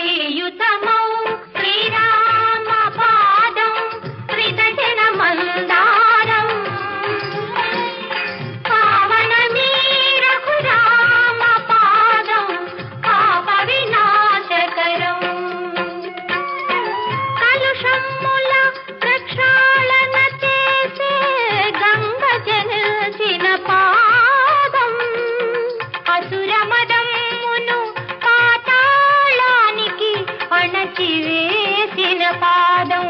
శ్రీయుతమౌ శ్రీరామ పాదం శ్రీదశన మందారం పావనమీ రఘురామ పాదం పాప వినాశకరం కలుషమ్ముల ప్రక్షాళన చేసే గంగ జనిల్చిన పాదం అసురమదమ్మును పాతాళానికి అణచివేసిన పాదం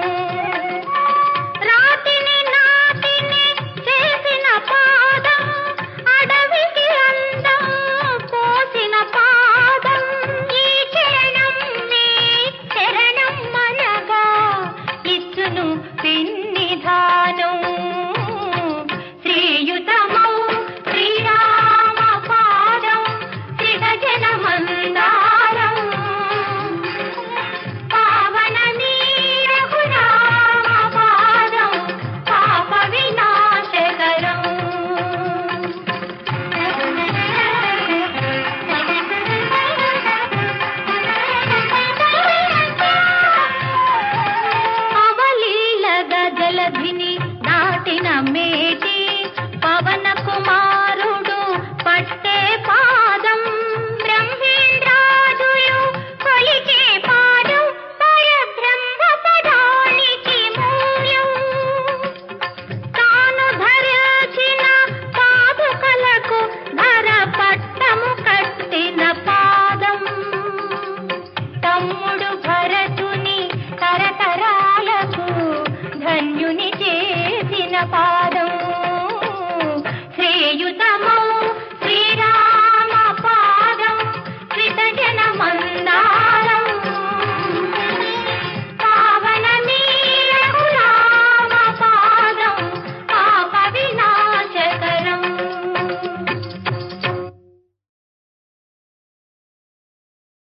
రాతిని నాటిని చేసిన పాదం అడవికి అందం పోసిన పాదం ఈ చరణం నీ చరణం మనగా ఇచ్చును పిన్నిధానం శ్రీయుతమౌ శ్రీరామ పాదం శ్రీదశన మందారం పావనమీ రఘురామ పాదం పాప వినాశకరం అవలీల గజలధిని దాటిన మేటి పవన కుమారుడు పట్టే పాదం బ్రహ్మేంద్రాదులు కొలిచే పాదం పరబ్రహ్మ పదానికి మూలం తాను ధరించిన పాదుకలకు ధర పట్టము కట్టిన పాదం తమ్ముడు